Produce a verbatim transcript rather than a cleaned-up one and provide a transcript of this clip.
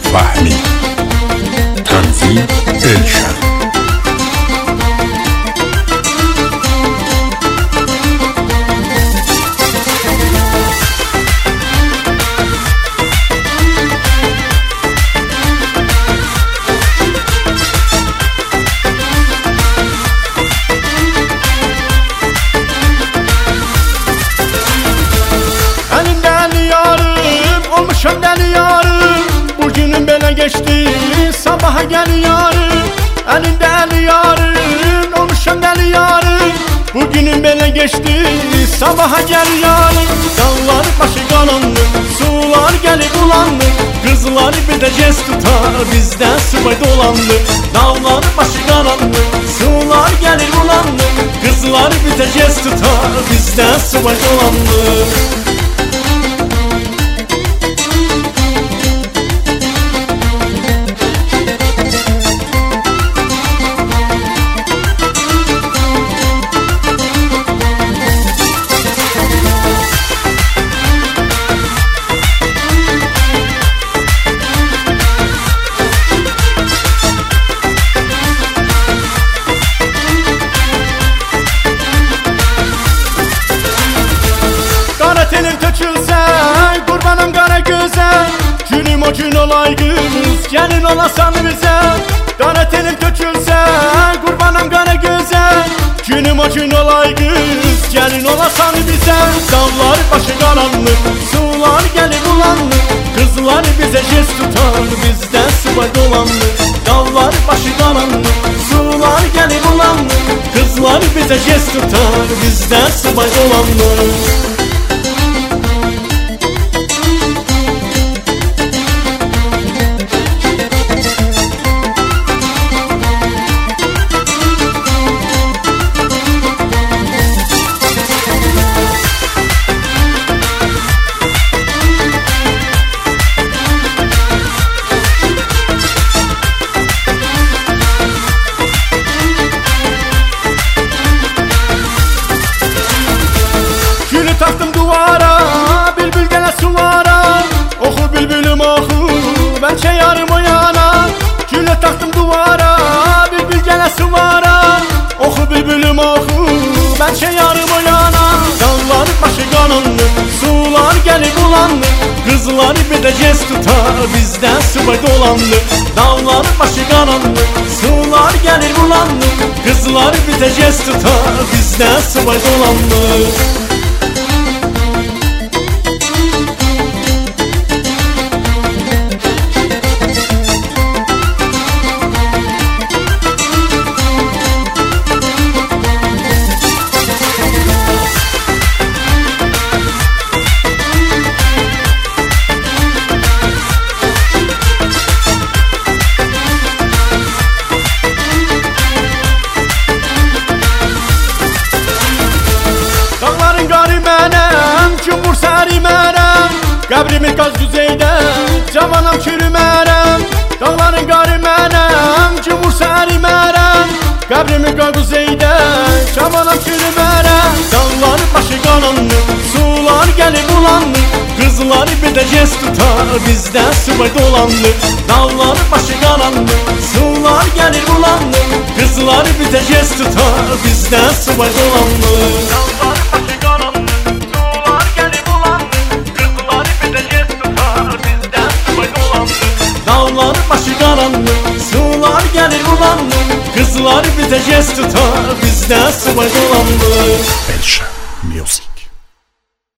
Fahmi Tanzim Elşan. Olmuşam deli yarım, bugünüm belə geçti, sabaha gel yarım. Elinde eli yarım, olmuşam deli yarım, bugünüm belə geçti, sabaha gel yarım. Dağlar başı qaranlıq, sular gelip bulanlıq, kızlar bir de jest tutar, bizden sıvay dolanlıq. Dağlar başı qaranlıq, sular gelip bulanlıq, kızlar bir de jest tutar, bizden sıvay dolanlıq. Telim tökülse, kurbanım qara gözə, günüm o gün olay qız, gəlin olasan bizə. Qara telim tökülse, kurbanım qara gözə, günüm o gün olay qız, gəlin olasan bizə. Dağlar başı qaranlıq, sular gəlib bulanlıq, kızlar bizə jest tutar, bizdən sıvay dolanlıq. Dağlar başı qaranlıq, sular gəlib bulanlıq, kızlar bizə jest tutar, bizdən sıvay dolanlıq. Taktım duvara, bülbül gele sulara, oku bülbülüm oku, ben çeyarım o yana. Güle taktım duvara, bülbül gele sulara, oku bülbülüm oku, ben çeyarım o yana. Dağlar başı qaranlıq, sular gelip bulanlıq, kızlar bir de jest tutar, bizden sıvay dolanlıq. Dağlar başı qaranlıq, sular gelir bulanlıq, kızlar bir de jest tutar, bizden sıvay dolanlıq. Cumhur sərimərəm, qəbrimi qaz düzeydə, cavanam çürümərəm. Dağların qarı mənəm, cumhur sərimərəm, qəbrimi qaz düzeydə, cavanam çürümərəm. Dağlar başı qaranlıq, sular gəlib bulanlıq, kızlar bir de jest tutar, bizdən sıvay dolanlıq. Dağlar başı qaranlıq, sular gəlir bulanlıq, kızlar bir de jest tutar, bizdən sıvay dolanlıq. Dağlar başı qaranlıq, dağlar başı qaranlıq, sular gelir bulanlıq, kızlar bir de jest tutar, bizdən sıvay dolanlıq. Elşan Music.